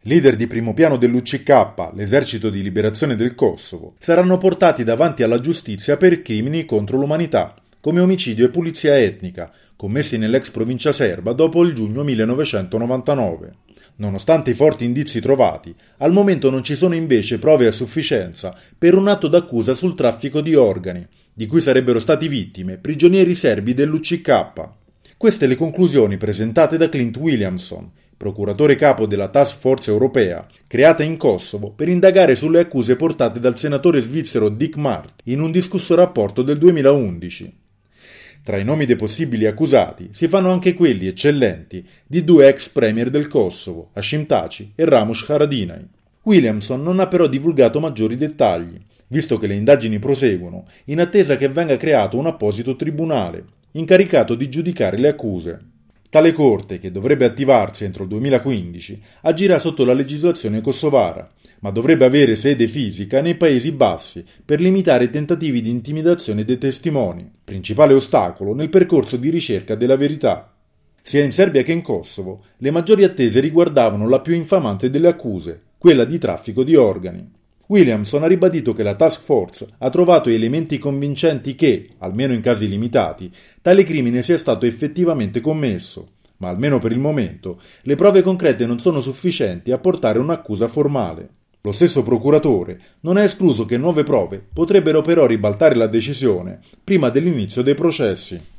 Leader di primo piano dell'UCK, l'esercito di liberazione del Kosovo, saranno portati davanti alla giustizia per crimini contro l'umanità, come omicidio e pulizia etnica, commessi nell'ex provincia serba dopo il giugno 1999. Nonostante i forti indizi trovati, al momento non ci sono invece prove a sufficienza per un atto d'accusa sul traffico di organi, di cui sarebbero stati vittime prigionieri serbi dell'UCK. Queste le conclusioni presentate da Clint Williamson, procuratore capo della Task Force europea, creata in Kosovo per indagare sulle accuse portate dal senatore svizzero Dick Mart in un discusso rapporto del 2011. Tra i nomi dei possibili accusati si fanno anche quelli eccellenti di due ex premier del Kosovo, Hashim Thaçi e Ramush Haradinaj. Williamson non ha però divulgato maggiori dettagli, visto che le indagini proseguono, in attesa che venga creato un apposito tribunale, incaricato di giudicare le accuse. Tale corte, che dovrebbe attivarsi entro il 2015, agirà sotto la legislazione kosovara, ma dovrebbe avere sede fisica nei Paesi Bassi per limitare i tentativi di intimidazione dei testimoni, principale ostacolo nel percorso di ricerca della verità. Sia in Serbia che in Kosovo, le maggiori attese riguardavano la più infamante delle accuse, quella di traffico di organi. Williamson ha ribadito che la Task Force ha trovato elementi convincenti che, almeno in casi limitati, tale crimine sia stato effettivamente commesso, ma almeno per il momento le prove concrete non sono sufficienti a portare un'accusa formale. Lo stesso procuratore non ha escluso che nuove prove potrebbero però ribaltare la decisione prima dell'inizio dei processi.